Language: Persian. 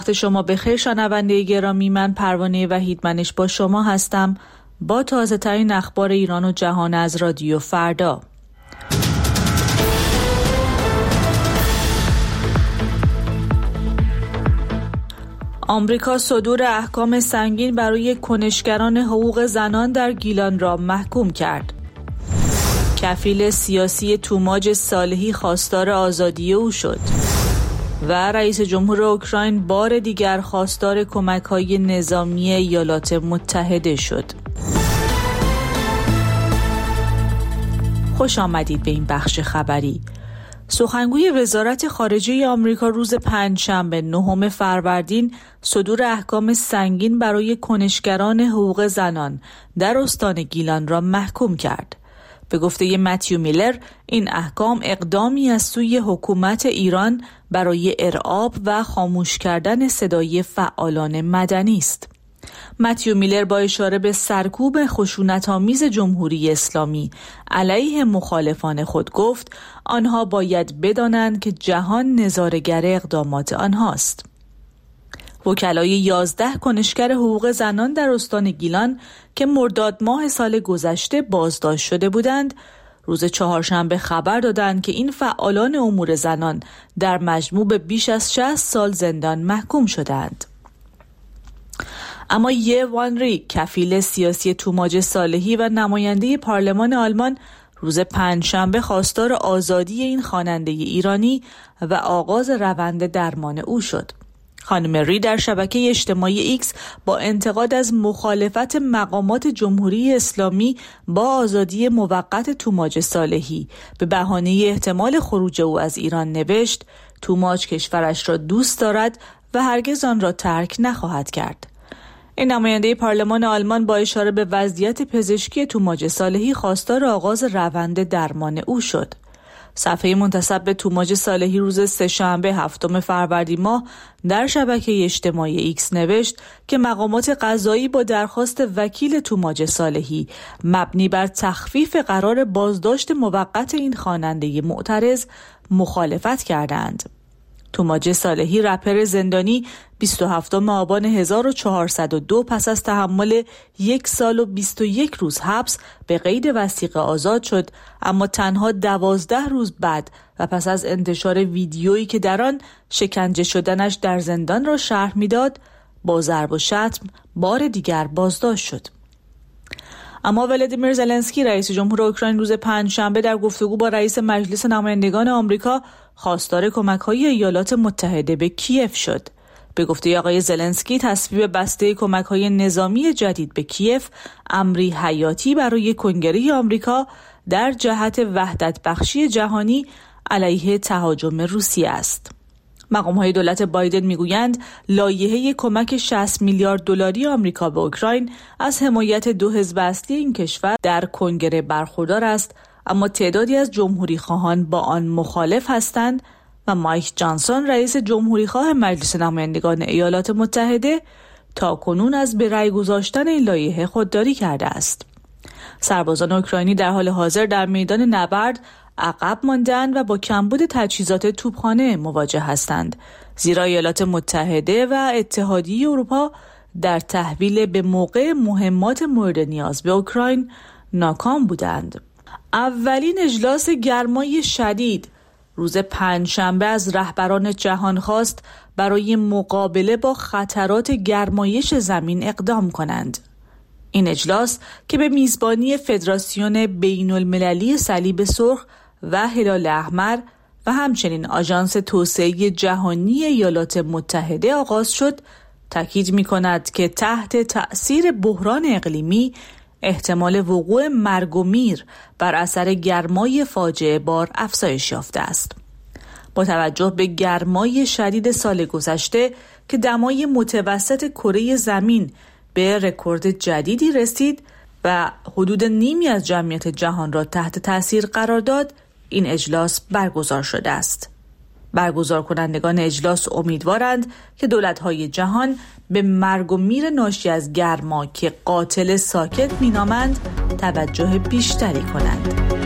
وقت شما بخیر شنونده گرامی، من پروانه وحیدمنش با شما هستم با تازه ترین اخبار ایران و جهان از رادیو فردا. آمریکا صدور احکام سنگین برای کنشگران حقوق زنان در گیلان را محکوم کرد. کفیل سیاسی توماج صالحی خواستار آزادی او شد و رئیس جمهور اوکراین بار دیگر خواستار کمک‌های نظامی ایالات متحده شد. خوش آمدید به این بخش خبری. سخنگوی وزارت خارجه آمریکا روز پنجشنبه 9 فروردین صدور احکام سنگین برای کنشگران حقوق زنان در استان گیلان را محکوم کرد. به گفته متیو میلر، این احکام اقدامی از سوی حکومت ایران برای ارعاب و خاموش کردن صدای فعالان مدنی است. متیو میلر با اشاره به سرکوب خشونت‌آمیز جمهوری اسلامی علیه مخالفان خود گفت آنها باید بدانند که جهان نظاره‌گر اقدامات آنهاست. وکلای 11 کنشگر حقوق زنان در استان گیلان که مرداد ماه سال گذشته بازداشت شده بودند، روز چهارشنبه خبر دادند که این فعالان امور زنان در مجموع به بیش از 60 سال زندان محکوم شدند. اما یه وانری، کفیل سیاسی توماج صالحی و نماینده پارلمان آلمان، روز پنجشنبه خواستار آزادی این خواننده ایرانی و آغاز روند درمان او شد. خانم ری در شبکه اجتماعی ایکس با انتقاد از مخالفت مقامات جمهوری اسلامی با آزادی موقت توماج صالحی به بهانه احتمال خروج او از ایران نوشت: توماج کشورش را دوست دارد و هرگز آن را ترک نخواهد کرد. این نماینده پارلمان آلمان با اشاره به وضعیت پزشکی توماج صالحی خواستار آغاز روند درمان او شد. صفحه منتسب به توماج صالحی روز سه‌شنبه 7 فروردین ماه در شبکه اجتماعی ایکس نوشت که مقامات قضایی با درخواست وکیل توماج صالحی مبنی بر تخفیف قرار بازداشت موقت این خواننده معترض مخالفت کردند. توماج صالحی، رپر زندانی، 27 آبان 1402 پس از تحمل 1 سال و 21 روز حبس به قید وثیقه آزاد شد، اما تنها 12 روز بعد و پس از انتشار ویدیویی که در آن شکنجه شدنش در زندان را شرح می‌داد، با ضرب و شتم بار دیگر بازداشت شد. اما ولادیمیر زلنسکی، رئیس جمهور اوکراین، روز پنجشنبه در گفتگو با رئیس مجلس نمایندگان آمریکا خواستار کمک‌های ایالات متحده به کیف شد. به گفته آقای زلنسکی، تصویب بسته کمک‌های نظامی جدید به کیف امری حیاتی برای کنگره آمریکا در جهت وحدت بخشی جهانی علیه تهاجم روسیه است. مقام‌های دولت بایدن می‌گویند لایحه کمک 60 میلیارد دلاری آمریکا به اوکراین از حمایت 2 حزب اصلی این کشور در کنگره برخوردار است، اما تعدادی از جمهوری‌خواهان با آن مخالف هستند و مایک جانسون، رئیس جمهوری‌خواه مجلس نمایندگان ایالات متحده، تاکنون از به رأی گذاشتن این لایحه خودداری کرده است. سربازان اوکراینی در حال حاضر در میدان نبرد عقب ماندند و با کمبود تجهیزات توپخانه مواجه هستند، زیرا ایالات متحده و اتحادیه اروپا در تحویل به موقع مهمات مورد نیاز به اوکراین ناکام بودند. اولین اجلاس گرمای شدید روز پنجشنبه از رهبران جهان خواست برای مقابله با خطرات گرمایش زمین اقدام کنند. این اجلاس که به میزبانی فدراسیون بین المللی صلیب سرخ و هلال احمر و همچنین آژانس توسعه جهانی ایالات متحده آغاز شد، تاکید می‌کند که تحت تأثیر بحران اقلیمی احتمال وقوع مرگ و میر بر اثر گرمای فاجعه بار افزایش یافته است. با توجه به گرمای شدید سال گذشته که دمای متوسط کره زمین به رکورد جدیدی رسید و حدود نیمی از جمعیت جهان را تحت تاثیر قرار داد، این اجلاس برگزار شده است. برگزار کنندگان اجلاس امیدوارند که دولت‌های جهان به مرگ و میر ناشی از گرما که قاتل ساکت می‌نامند توجه بیشتری کنند.